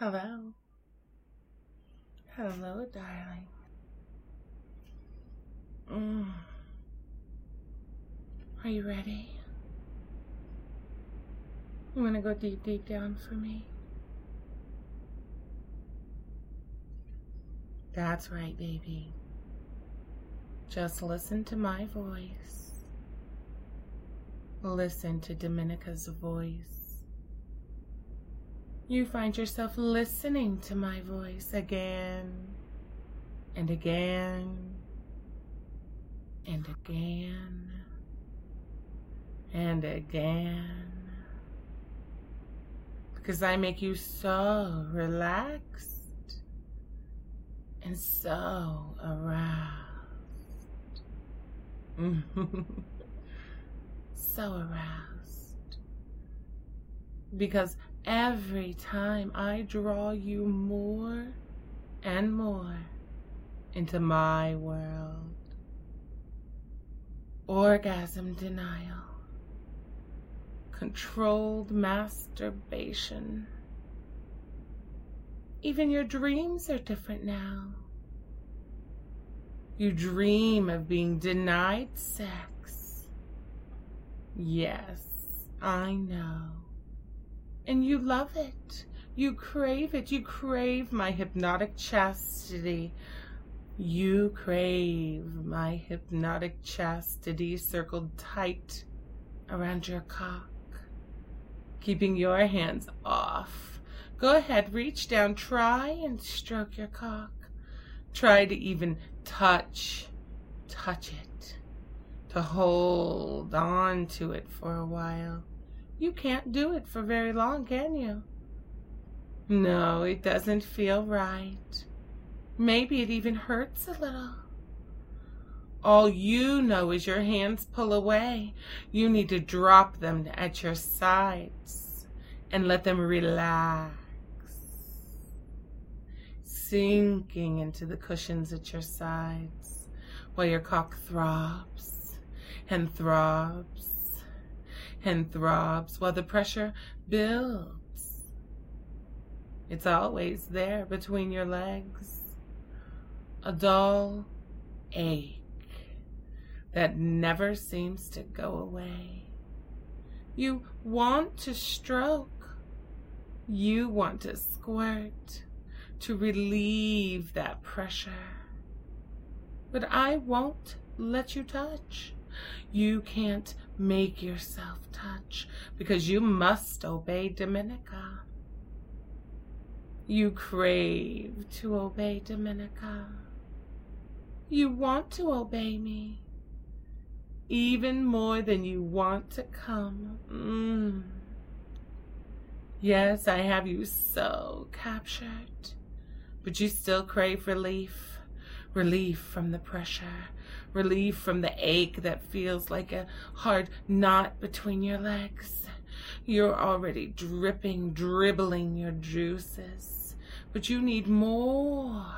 Hello. Hello, darling. Are you ready? You want to go deep, deep down for me? That's right, baby. Just listen to my voice. Listen to Domenica's voice. You find yourself listening to my voice again and again and again and again, because I make you so relaxed and so aroused. So aroused. Because every time I draw you more and more into my world, orgasm denial, controlled masturbation, even your dreams are different now. You dream of being denied sex. Yes, I know. And you love it. You crave it. You crave my hypnotic chastity. You crave my hypnotic chastity circled tight around your cock, keeping your hands off. Go ahead, reach down, try and stroke your cock. Try to even touch it, to hold on to it for a while. You can't do it for very long, can you? No, it doesn't feel right. Maybe it even hurts a little. All you know is your hands pull away. You need to drop them at your sides and let them relax, sinking into the cushions at your sides while your cock throbs and throbs and throbs while the pressure builds. It's always there between your legs, a dull ache that never seems to go away. You want to stroke, you want to squirt, to relieve that pressure. But I won't let you touch. You can't make yourself touch because you must obey Domenica. You crave to obey Domenica. You want to obey me even more than you want to come. Yes, I have you so captured, but you still crave relief. Relief from the pressure, relief from the ache that feels like a hard knot between your legs. You're already dribbling your juices, but you need more.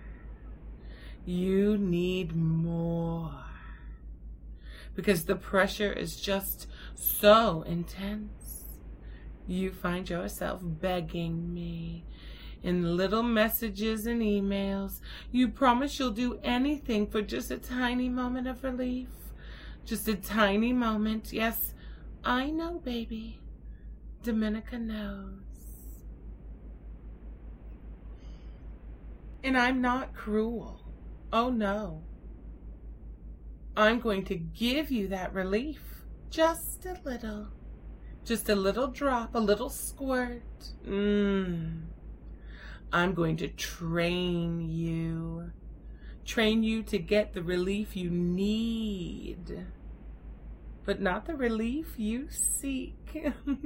You need more. Because the pressure is just so intense. You find yourself begging me in little messages and emails. You promise you'll do anything for just a tiny moment of relief. Just a tiny moment. Yes, I know, baby. Domenica knows. And I'm not cruel. Oh, no. I'm going to give you that relief. Just a little. Just a little drop, a little squirt. I'm going to train you to get the relief you need, but not the relief you seek.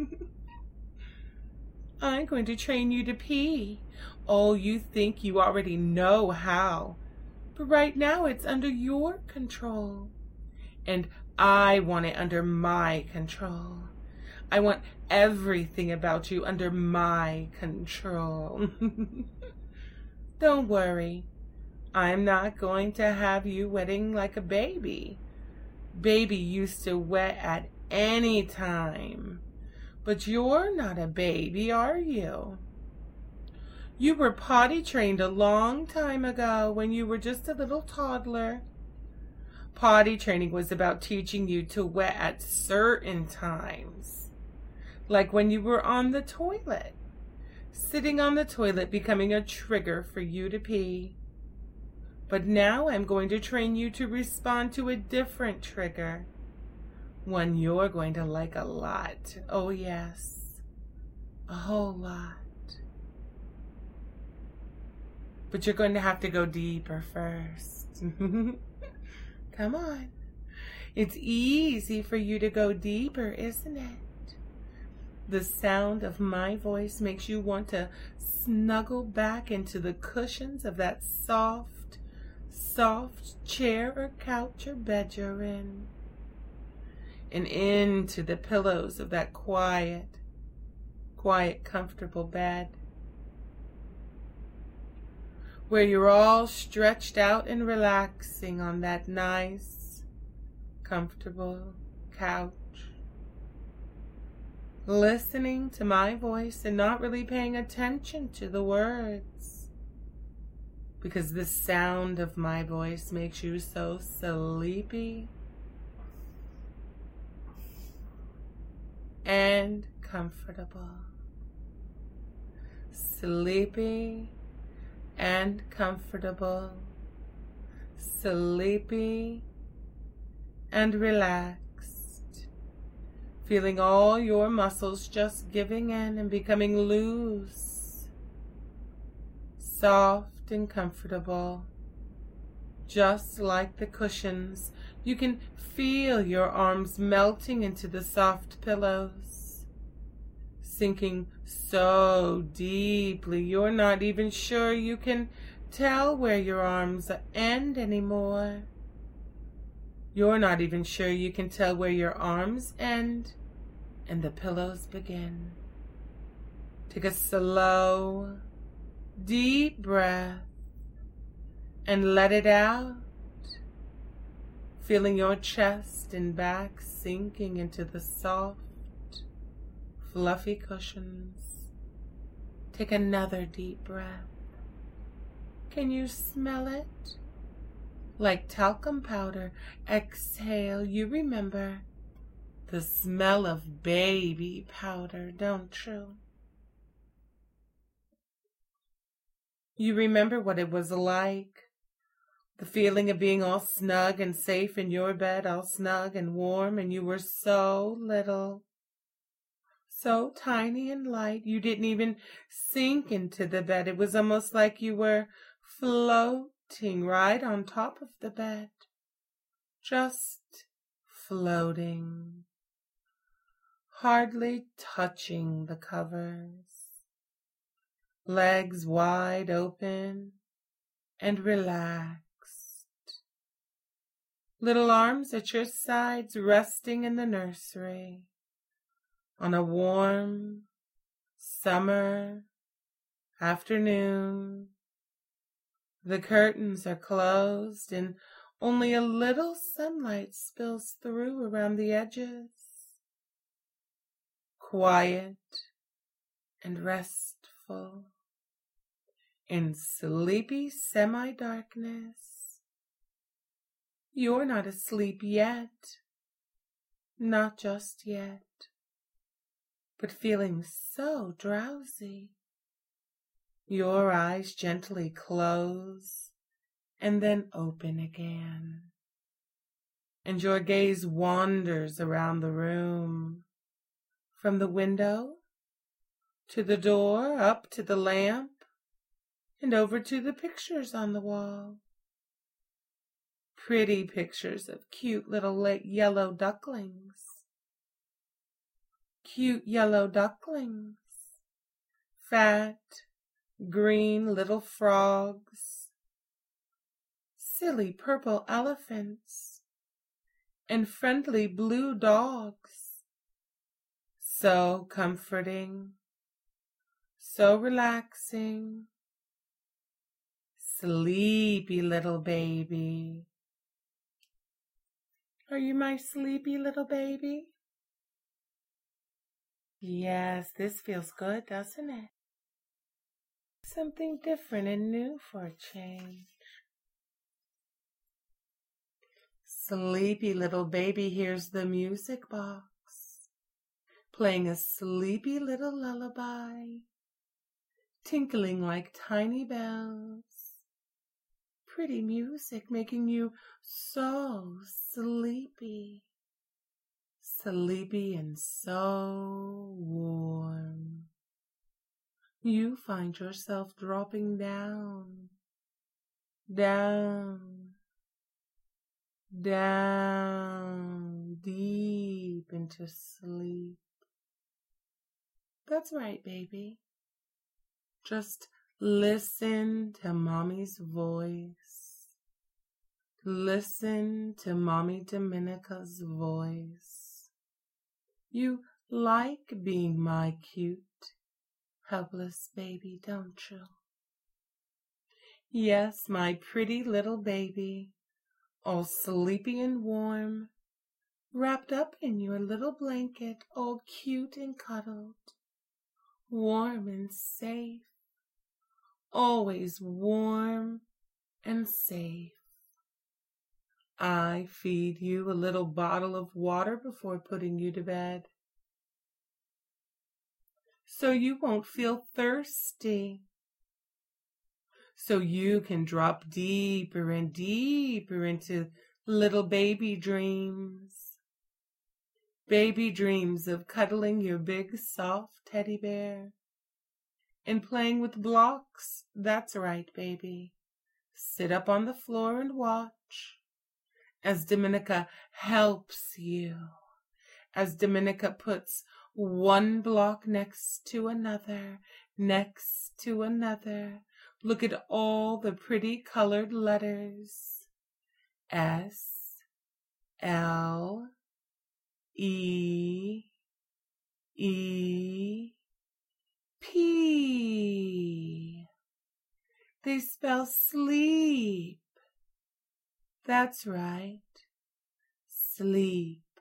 I'm going to train you to pee. Oh, you think you already know how, but right now it's under your control, and I want it under my control. I want everything about you under my control. Don't worry. I'm not going to have you wetting like a baby. Baby used to wet at any time. But you're not a baby, are you? You were potty trained a long time ago when you were just a little toddler. Potty training was about teaching you to wet at certain times, like when you were on the toilet. Sitting on the toilet becoming a trigger for you to pee. But now I'm going to train you to respond to a different trigger. One you're going to like a lot. Oh yes, a whole lot. But you're going to have to go deeper first. Come on. It's easy for you to go deeper, isn't it? The sound of my voice makes you want to snuggle back into the cushions of that soft chair or couch or bed you're in. And into the pillows of that quiet, comfortable bed, where you're all stretched out and relaxing on that nice, comfortable couch, listening to my voice and not really paying attention to the words, because the sound of my voice makes you so sleepy and comfortable. Sleepy and comfortable, sleepy and relaxed, feeling all your muscles just giving in and becoming loose, soft and comfortable, just like the cushions. You can feel your arms melting into the soft pillows, sinking so deeply you're not even sure you can tell where your arms end anymore. You're not even sure you can tell where your arms end and the pillows begin. Take a slow, deep breath and let it out, feeling your chest and back sinking into the soft, fluffy cushions. Take another deep breath. Can you smell it? Like talcum powder. Exhale. You remember the smell of baby powder, don't you? You remember what it was like. The feeling of being all snug and safe in your bed, all snug and warm, and you were so little. So tiny and light, you didn't even sink into the bed. It was almost like you were floating right on top of the bed. Just floating, hardly touching the covers. Legs wide open and relaxed. Little arms at your sides resting in the nursery. On a warm summer afternoon, the curtains are closed and only a little sunlight spills through around the edges. Quiet and restful in sleepy semi-darkness. You're not asleep yet, not just yet, but feeling so drowsy. Your eyes gently close and then open again, and your gaze wanders around the room, from the window to the door, up to the lamp, and over to the pictures on the wall. Pretty pictures of cute little yellow ducklings. Cute yellow ducklings. Fat, green little frogs. Silly purple elephants. And friendly blue dogs. So comforting. So relaxing. Sleepy little baby. Are you my sleepy little baby? Yes, this feels good, doesn't it? something different and new for a change. Sleepy little baby hears the music box, playing a sleepy little lullaby, tinkling like tiny bells. Pretty music making you so sleepy, sleepy and so warm. You find yourself dropping down, down, down, deep into sleep. That's right, baby. Just listen to Mommy's voice. Listen to Mommy Domenica's voice. You like being my cute, helpless baby, don't you? Yes, my pretty little baby, all sleepy and warm, wrapped up in your little blanket, all cute and cuddled, warm and safe, always warm and safe. I feed you a little bottle of water before putting you to bed, so you won't feel thirsty, so you can drop deeper and deeper into little baby dreams of cuddling your big soft teddy bear and playing with blocks. That's right, baby. Sit up on the floor and watch as Domenica helps you, as Domenica puts one block next to another, next to another. Look at all the pretty colored letters. S, L, E, E, P. They spell sleep. That's right. Sleep.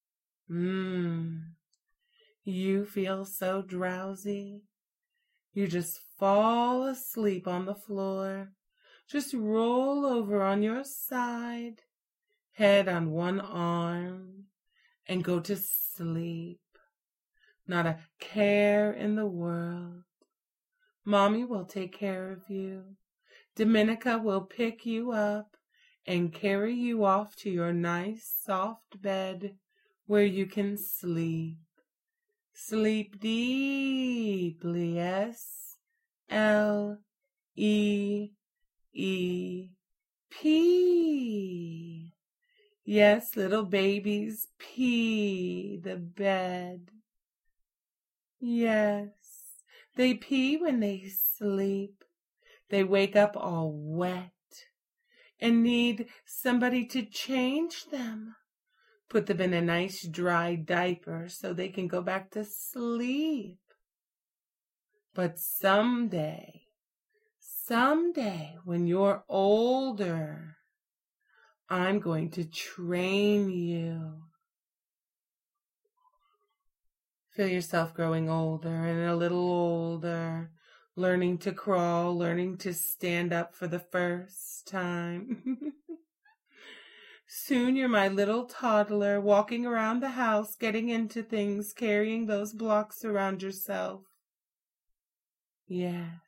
You feel so drowsy. You just fall asleep on the floor. Just roll over on your side, head on one arm, and go to sleep. Not a care in the world. Mommy will take care of you. Domenica will pick you up and carry you off to your nice soft bed where you can sleep. Sleep deeply. S, L, E, E, P. Yes, little babies pee the bed. Yes, they pee when they sleep. They wake up all wet and need somebody to change them. Put them in a nice dry diaper so they can go back to sleep. But someday, when you're older, I'm going to train you. Feel yourself growing older and a little older, learning to crawl, learning to stand up for the first time. Soon you're my little toddler, walking around the house, getting into things, carrying those blocks around yourself. Yes,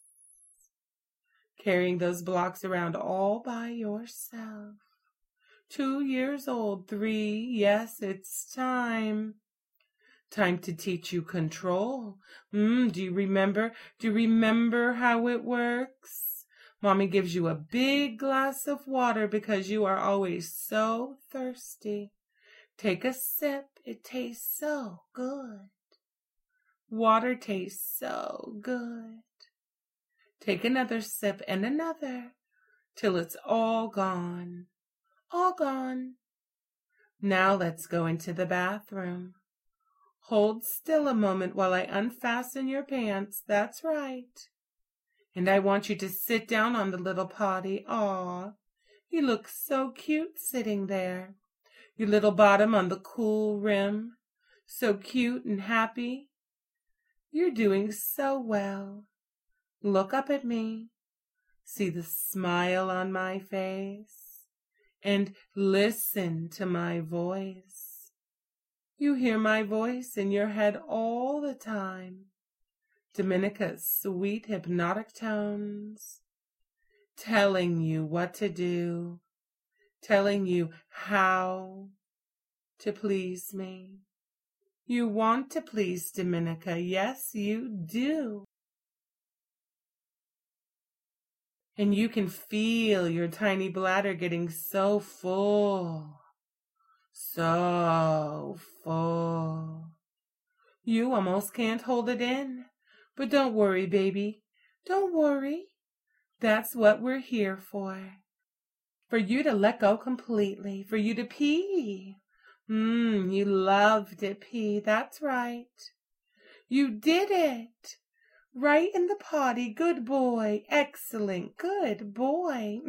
carrying those blocks around all by yourself. 2 years old, 3, yes, it's time. Time to teach you control. Do you remember how it works? Mommy gives you a big glass of water because you are always so thirsty. Take a sip. It tastes so good. Water tastes so good. Take another sip and another till it's all gone. All gone. Now let's go into the bathroom. Hold still a moment while I unfasten your pants. That's right. And I want you to sit down on the little potty. Aw, you look so cute sitting there. Your little bottom on the cool rim. So cute and happy. You're doing so well. Look up at me. See the smile on my face. And listen to my voice. You hear my voice in your head all the time. Dominica's sweet hypnotic tones, telling you what to do, telling you how to please me. You want to please Dominica, yes you do. And you can feel your tiny bladder getting so full, so full. You almost can't hold it in. But don't worry, baby. Don't worry. That's what we're here for. For you to let go completely. For you to pee. You love to pee. That's right. You did it. Right in the potty. Good boy. Excellent. Good boy.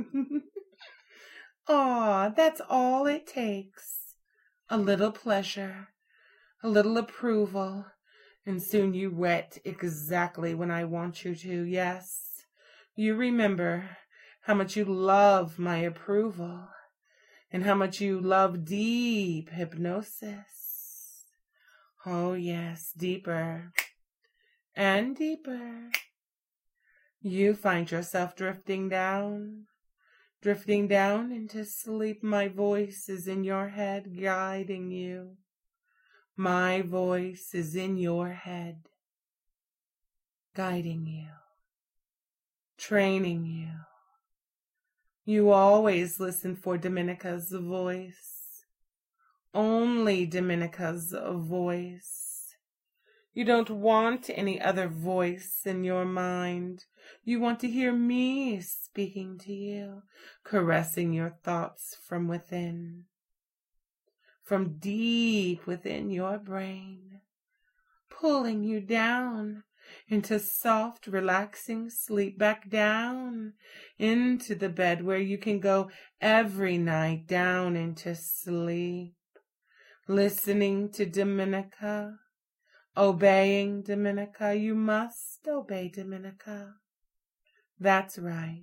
Aw, that's all it takes. A little pleasure. A little approval. And soon you wet exactly when I want you to, yes. You remember how much you love my approval and how much you love deep hypnosis. Oh, yes, deeper and deeper. You find yourself drifting down into sleep. My voice is in your head, guiding you. My voice is in your head, guiding you, training you. You always listen for Dominica's voice, only Dominica's voice. You don't want any other voice in your mind. You want to hear me speaking to you, caressing your thoughts from within. From deep within your brain, pulling you down into soft, relaxing sleep, back down into the bed where you can go every night down into sleep, listening to Dominica, obeying Dominica. You must obey Dominica. That's right.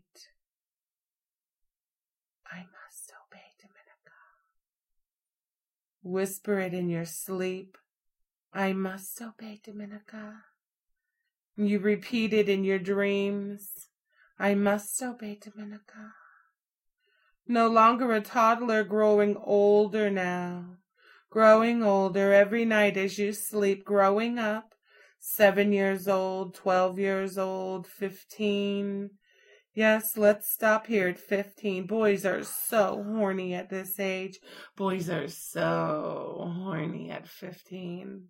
I must obey Dominica. Whisper it in your sleep. I must obey Dominica. You repeat it in your dreams. I must obey Dominica. No longer a toddler, growing older now. Growing older every night as you sleep, growing up. 7 years old, 12 years old, 15. Yes, let's stop here at 15. Boys are so horny at this age. Boys are so horny at 15.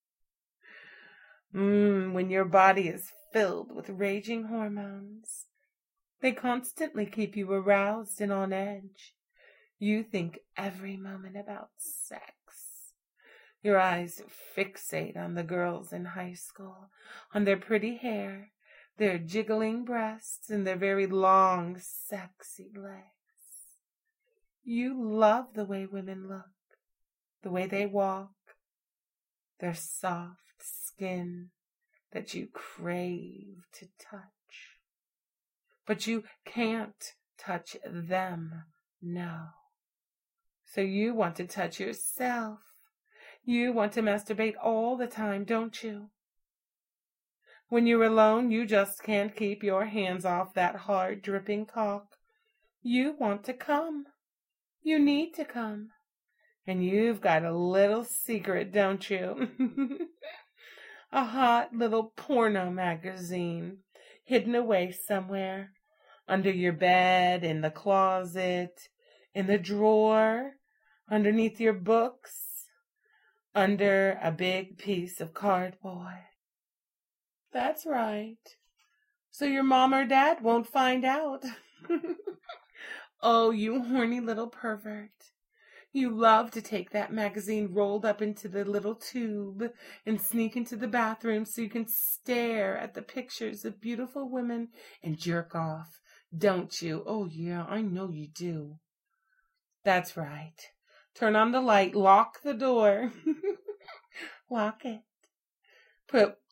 When your body is filled with raging hormones, they constantly keep you aroused and on edge. You think every moment about sex. Your eyes fixate on the girls in high school, on their pretty hair, their jiggling breasts, and their very long, sexy legs. You love the way women look, the way they walk, their soft skin that you crave to touch. But you can't touch them, no. So you want to touch yourself. You want to masturbate all the time, don't you? When you're alone, you just can't keep your hands off that hard, dripping cock. You want to come. You need to come. And you've got a little secret, don't you? A hot little porno magazine hidden away somewhere. Under your bed, in the closet, in the drawer, underneath your books, under a big piece of cardboard. That's right. So your mom or dad won't find out. Oh, you horny little pervert. You love to take that magazine rolled up into the little tube and sneak into the bathroom so you can stare at the pictures of beautiful women and jerk off, don't you? Oh, yeah, I know you do. That's right. Turn on the light, lock the door. Lock it.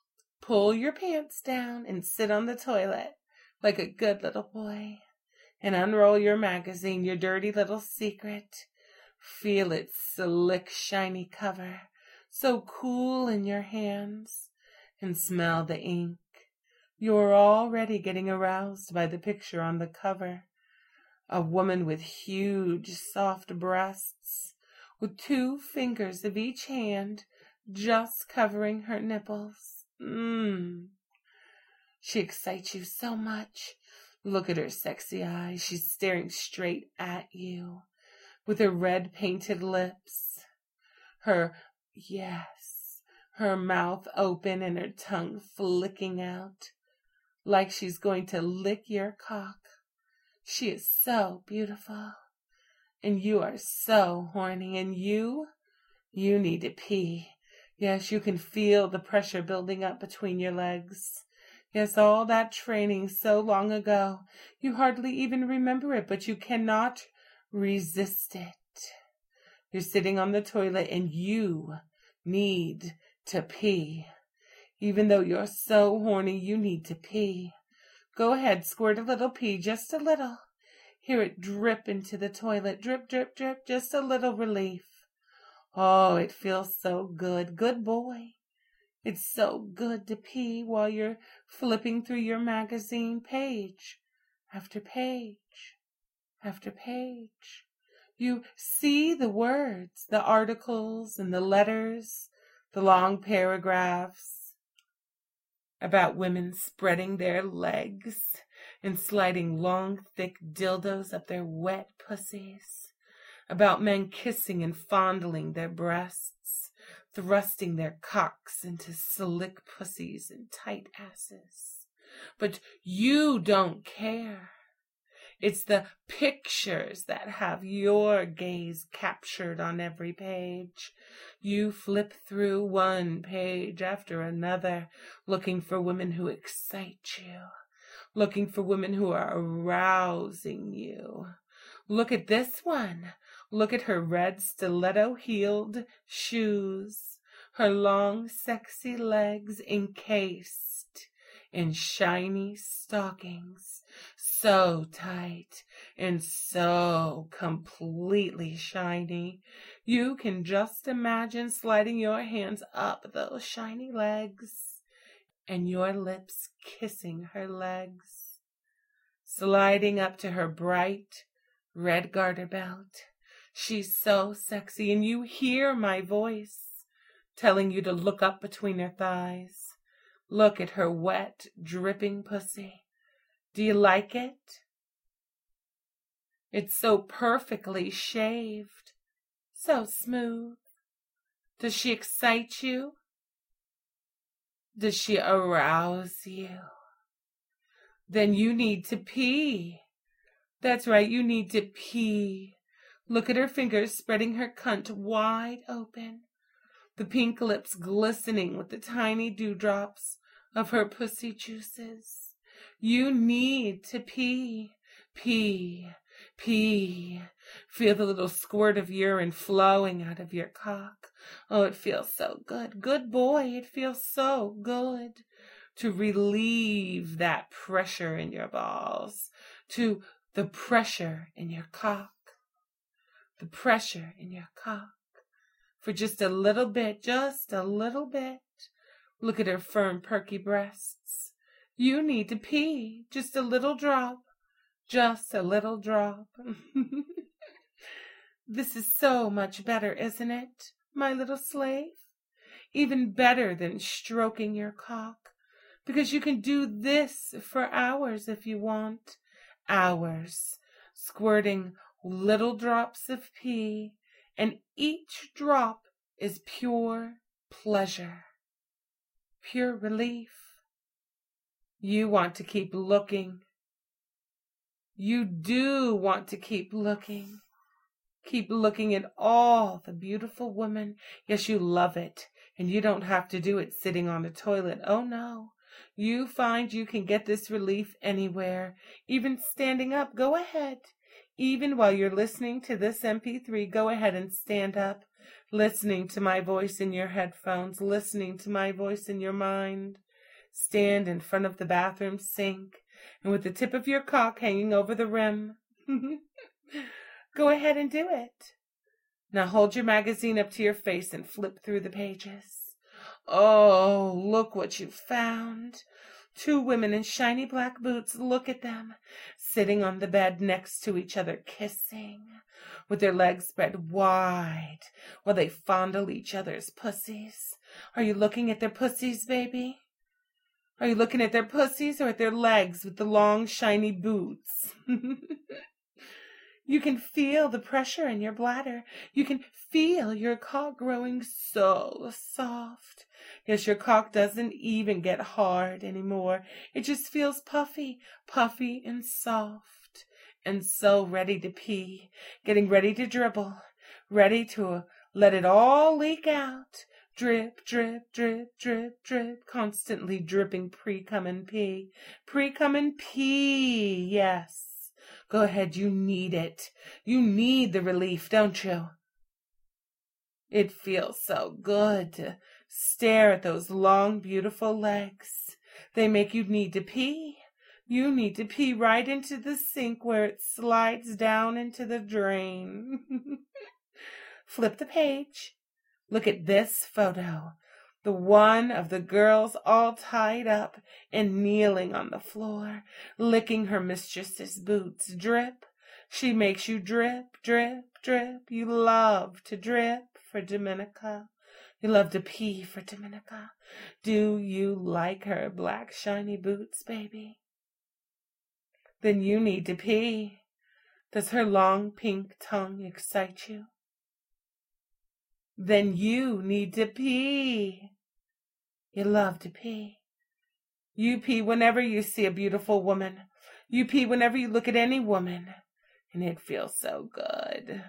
pull your pants down and sit on the toilet like a good little boy and unroll your magazine, your dirty little secret. Feel its slick, shiny cover, so cool in your hands, and smell the ink. You're already getting aroused by the picture on the cover. A woman with huge, soft breasts, with 2 fingers of each hand just covering her nipples. She excites you so much. Look at her sexy eyes. She's staring straight at you with her red painted lips. Her mouth open and her tongue flicking out like she's going to lick your cock. She is so beautiful, and you are so horny, and you need to pee. Yes, you can feel the pressure building up between your legs. Yes, all that training so long ago, you hardly even remember it, but you cannot resist it. You're sitting on the toilet and you need to pee. Even though you're so horny, you need to pee. Go ahead, squirt a little pee, just a little. Hear it drip into the toilet. Drip, drip, drip, just a little relief. Oh, it feels so good. Good boy. It's so good to pee while you're flipping through your magazine page after page after page. You see the words, the articles and the letters, the long paragraphs about women spreading their legs and sliding long, thick dildos up their wet pussies, about men kissing and fondling their breasts, thrusting their cocks into slick pussies and tight asses. But you don't care. It's the pictures that have your gaze captured on every page. You flip through one page after another, looking for women who excite you, looking for women who are arousing you. Look at this one. Look at her red stiletto-heeled shoes, her long, sexy legs encased in shiny stockings, so tight and so completely shiny. You can just imagine sliding your hands up those shiny legs and your lips kissing her legs, sliding up to her bright red garter belt. She's so sexy, and you hear my voice telling you to look up between her thighs. Look at her wet, dripping pussy. Do you like it? It's so perfectly shaved, so smooth. Does she excite you? Does she arouse you? Then you need to pee. That's right, you need to pee. Look at her fingers spreading her cunt wide open, the pink lips glistening with the tiny dewdrops of her pussy juices. You need to pee. Pee. Pee. Feel the little squirt of urine flowing out of your cock. Oh, it feels so good. Good boy, it feels so good to relieve that pressure in your balls, to the pressure in your cock, the pressure in your cock. For just a little bit, just a little bit. Look at her firm, perky breasts. You need to pee, just a little drop, just a little drop. This is so much better, isn't it, my little slave? Even better than stroking your cock, because you can do this for hours if you want. Hours, squirting little drops of pee, and each drop is pure pleasure, pure relief. You want to keep looking. You do want to keep looking. Keep looking at all the beautiful women. Yes, you love it, and you don't have to do it sitting on a toilet. Oh, no. You find you can get this relief anywhere, even standing up. Go ahead. Even while you're listening to this MP3, go ahead and stand up, listening to my voice in your headphones, listening to my voice in your mind. stand in front of the bathroom sink, and with the tip of your cock hanging over the rim. Go ahead and do it. Now hold your magazine up to your face and flip through the pages. Oh, look what you found. 2 women in shiny black boots, look at them, sitting on the bed next to each other, kissing, with their legs spread wide, while they fondle each other's pussies. Are you looking at their pussies, baby? Are you looking at their pussies or at their legs with the long, shiny boots? You can feel the pressure in your bladder. You can feel your cock growing so soft. Yes, your cock doesn't even get hard anymore. It just feels puffy, puffy and soft, and so ready to pee, getting ready to dribble, ready to let it all leak out. Drip, drip, drip, drip, drip, constantly dripping pre-cum and pee. Pre-cum and pee, yes. Go ahead, you need it. You need the relief, don't you? It feels so good to stare at those long, beautiful legs. They make you need to pee. You need to pee right into the sink where it slides down into the drain. Flip the page. Look at this photo. The one of the girls all tied up and kneeling on the floor, licking her mistress's boots. Drip. She makes you drip, drip, drip. You love to drip for Dominica. You love to pee for Dominica. Do you like her black shiny boots, baby? Then you need to pee. Does her long pink tongue excite you? Then you need to pee. You love to pee. You pee whenever you see a beautiful woman. You pee whenever you look at any woman. And it feels so good.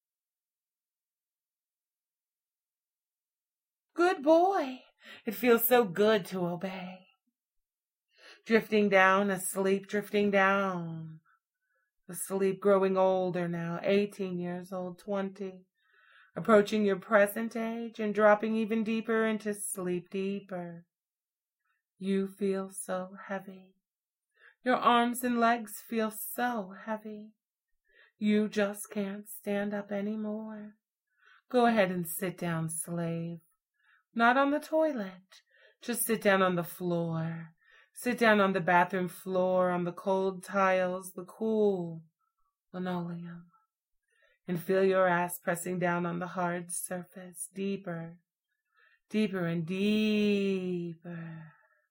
Good boy. It feels so good to obey. Drifting down, asleep, drifting down. Asleep, growing older now, 18 years old, 20. Approaching your present age and dropping even deeper into sleep deeper. You feel so heavy. Your arms and legs feel so heavy. You just can't stand up anymore. Go ahead and sit down, slave. Not on the toilet. Just sit down on the floor. Sit down on the bathroom floor, on the cold tiles, the cool linoleum. And feel your ass pressing down on the hard surface, deeper, deeper and deeper.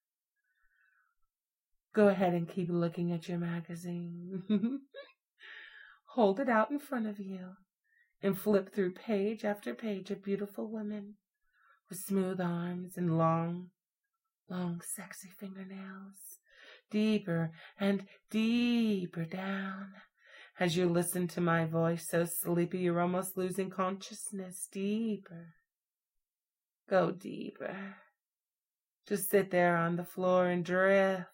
Go ahead and keep looking at your magazine. Hold it out in front of you and flip through page after page of beautiful women with smooth arms and long, sexy fingernails. Deeper and deeper down. As you listen to my voice, so sleepy you're almost losing consciousness. Deeper. Go deeper. Just sit there on the floor and drift.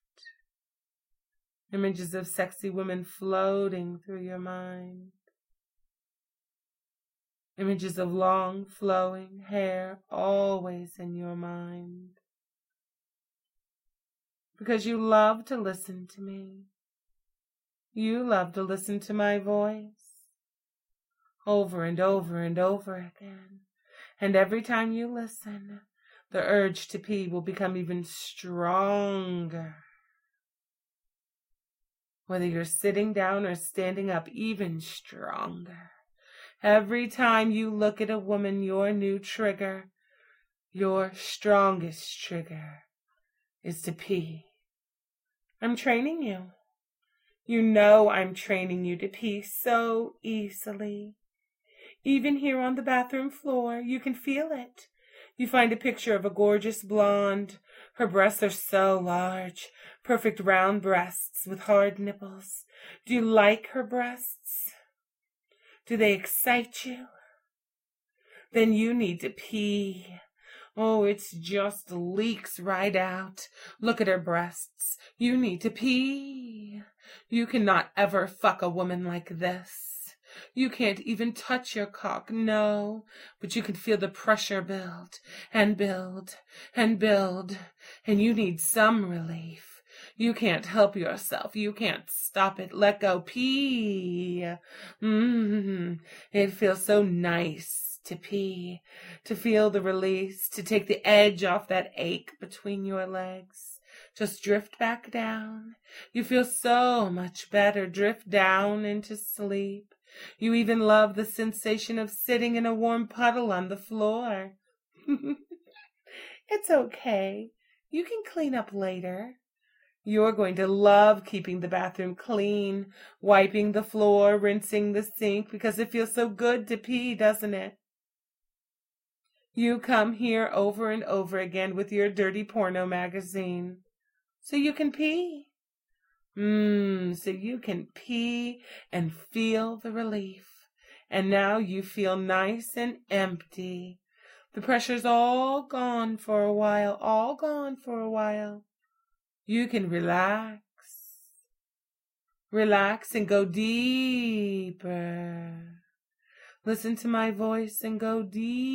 Images of sexy women floating through your mind. Images of long, flowing hair always in your mind. Because you love to listen to me. You love to listen to my voice over and over and over again. And every time you listen, the urge to pee will become even stronger. Whether you're sitting down or standing up, even stronger. Every time you look at a woman, your new trigger, your strongest trigger, is to pee. I'm training you. You know I'm training you to pee so easily. Even here on the bathroom floor, you can feel it. You find a picture of a gorgeous blonde. Her breasts are so large, perfect round breasts with hard nipples. Do you like her breasts? Do they excite you? Then you need to pee. Oh, it's just leaks right out. Look at her breasts. You need to pee. You cannot ever fuck a woman like this. You can't even touch your cock, no, but you can feel the pressure build and build and build, and you need some relief. You can't help yourself. You can't stop it. Let go. Pee. It feels so nice to pee, to feel the release, to take the edge off that ache between your legs. Just drift back down. You feel so much better. Drift down into sleep. You even love the sensation of sitting in a warm puddle on the floor. It's okay. You can clean up later. You're going to love keeping the bathroom clean, wiping the floor, rinsing the sink, because it feels so good to pee, doesn't it? You come here over and over again with your dirty porno magazine, so you can pee. So you can pee and feel the relief. And now you feel nice and empty. The pressure's all gone for a while, all gone for a while. You can relax. Relax and go deeper. Listen to my voice and go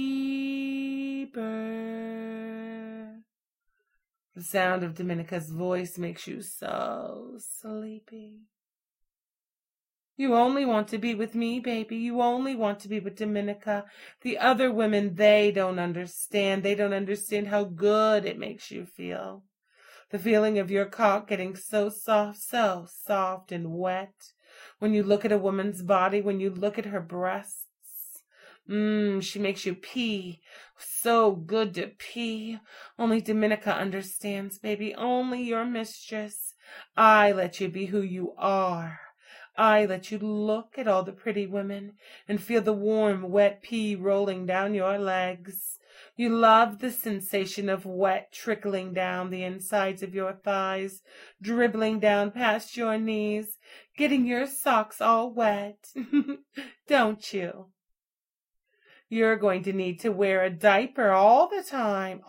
deeper. The sound of Domenica's voice makes you so sleepy. You only want to be with me, baby. You only want to be with Domenica. The other women, they don't understand. They don't understand how good it makes you feel. The feeling of your cock getting so soft and wet. When you look at a woman's body, when you look at her breasts. She makes you pee. So good to pee. Only Domenica understands, baby. Only your mistress. I let you be who you are. I let you look at all the pretty women and feel the warm, wet pee rolling down your legs. You love the sensation of wet trickling down the insides of your thighs, dribbling down past your knees, getting your socks all wet. Don't you? You're going to need to wear a diaper all the time,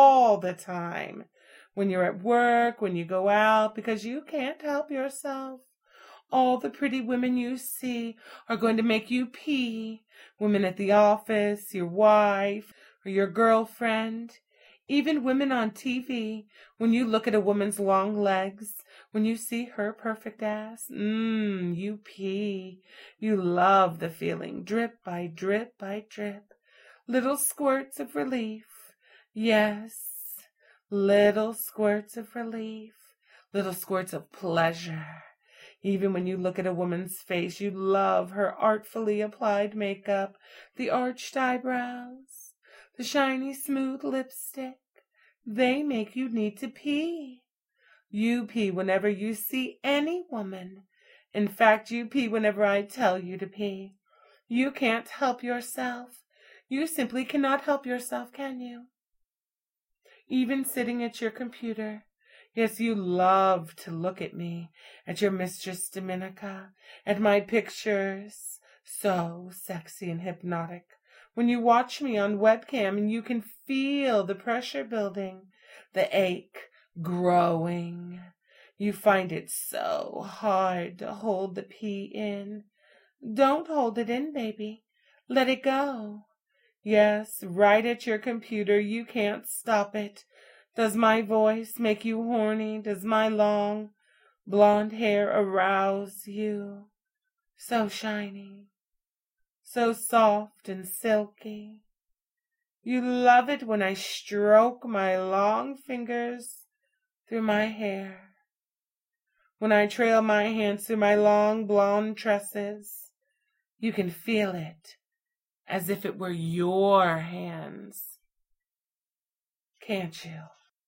when you're at work, when you go out, because you can't help yourself. All the pretty women you see are going to make you pee. Women at the office, your wife, or your girlfriend. Even women on TV. When you look at a woman's long legs, when you see her perfect ass, you pee. You love the feeling, drip by drip by drip. Little squirts of relief. Yes, little squirts of relief. Little squirts of pleasure. Even when you look at a woman's face, you love her artfully applied makeup, the arched eyebrows, the shiny smooth lipstick. They make you need to pee. You pee whenever you see any woman. In fact, you pee whenever I tell you to pee. You can't help yourself. You simply cannot help yourself, can you? Even sitting at your computer. Yes, you love to look at me, at your mistress Domenica, at my pictures, so sexy and hypnotic. When you watch me on webcam and you can feel the pressure building, the ache growing. You find it so hard to hold the pee in. Don't hold it in, baby. Let it go. Yes, right at your computer, you can't stop it. Does my voice make you horny? Does my long, blonde hair arouse you? So shiny, so soft and silky. You love it when I stroke my long fingers through my hair. When I trail my hands through my long blonde tresses, you can feel it as if it were your hands. Can't you?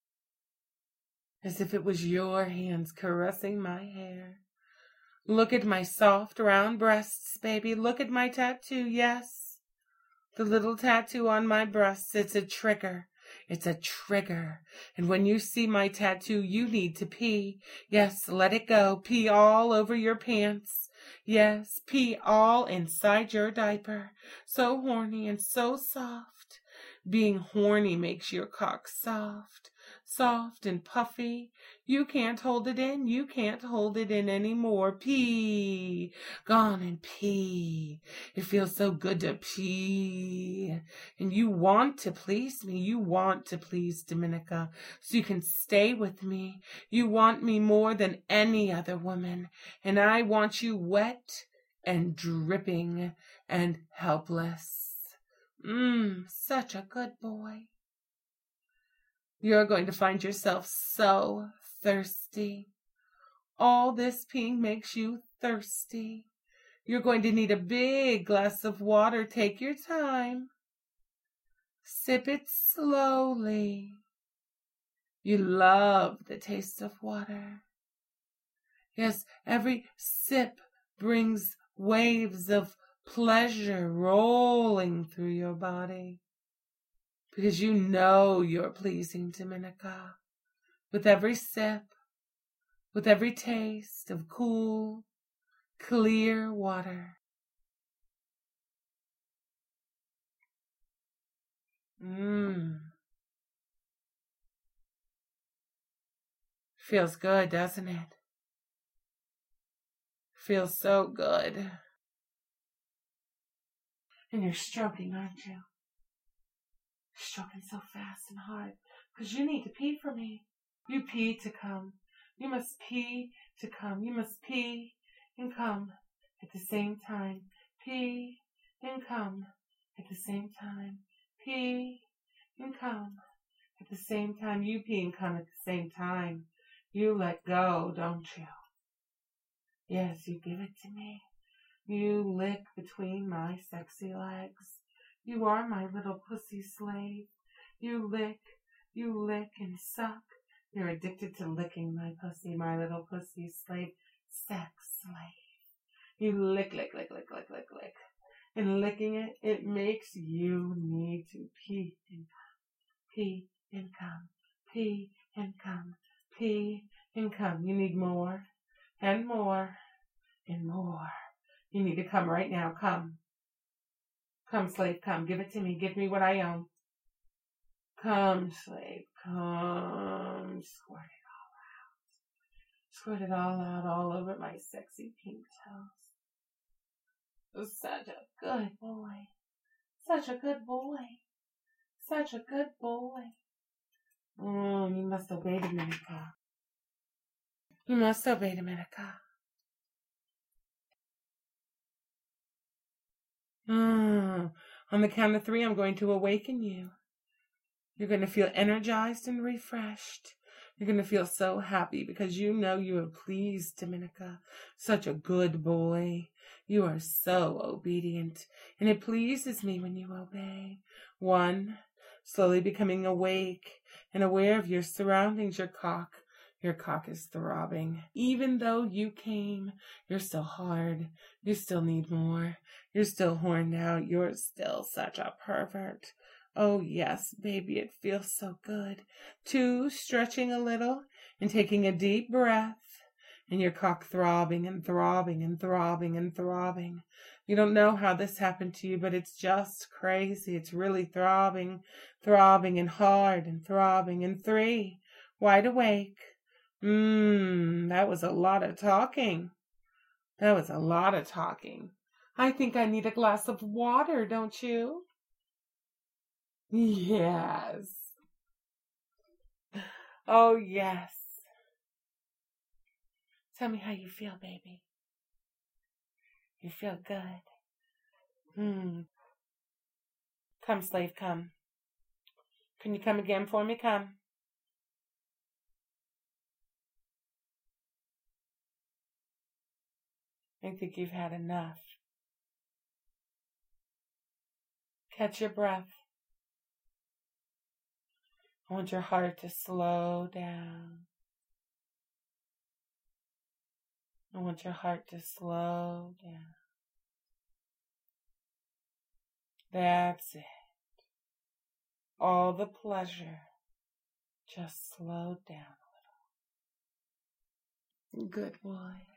As if it was your hands caressing my hair. Look at my soft, round breasts, baby. Look at my tattoo, yes. The little tattoo on my breasts, it's a trigger. It's a trigger. And when you see my tattoo, you need to pee. Yes, let it go. Pee all over your pants. Yes, pee all inside your diaper. So horny and so soft. Being horny makes your cock soft. Soft and puffy. You can't hold it in. You can't hold it in anymore. Pee. Go on and pee. It feels so good to pee. And you want to please me. You want to please Dominica so you can stay with me. You want me more than any other woman. And I want you wet and dripping and helpless. Such a good boy. You're going to find yourself so thirsty. All this peeing makes you thirsty. You're going to need a big glass of water. Take your time. Sip it slowly. You love the taste of water. Yes, every sip brings waves of pleasure rolling through your body. Because you know you're pleasing Dominica with every sip, with every taste of cool, clear water. Feels good, doesn't it? Feels so good. And you're stroking, aren't you? Stroking so fast and hard, because you need to pee for me. You pee to come. You must pee to come. You must pee and come at the same time. Pee and come at the same time. Pee and come at the same time. You pee and come at the same time. You let go, don't you? Yes, you give it to me. You lick between my sexy legs. You are my little pussy slave. You lick and suck. You're addicted to licking my pussy, my little pussy slave, sex slave. You lick. And licking it, it makes you need to pee and come, pee and come, pee and come, pee and come. You need more and more and more. You need to come right now. Come. Come, slave, come. Give it to me. Give me what I own. Come, slave, come. Squirt it all out. Squirt it all out, all over my sexy pink toes. Such a good boy. Such a good boy. Such a good boy. You must obey Dominica. You must obey Dominica. On the count of 3, I'm going to awaken you. You're going to feel energized and refreshed. You're going to feel so happy because you know you have pleased Dominica. Such a good boy. You are so obedient, and it pleases me when you obey. 1, slowly becoming awake and aware of your surroundings. Your cock is throbbing. Even though you came, you're still hard. You still need more. You're still horned out. You're still such a pervert. Oh, yes, baby, it feels so good. 2, stretching a little and taking a deep breath. And your cock throbbing and throbbing and throbbing and throbbing. You don't know how this happened to you, but it's just crazy. It's really throbbing, throbbing and hard and throbbing. And 3, wide awake. That was a lot of talking. That was a lot of talking. I think I need a glass of water, don't you? Yes. Oh, yes. Tell me how you feel, baby. You feel good. Come, slave, come. Can you come again for me? Come. I think you've had enough. Catch your breath. I want your heart to slow down. I want your heart to slow down. That's it. All the pleasure just slowed down a little. Good boy.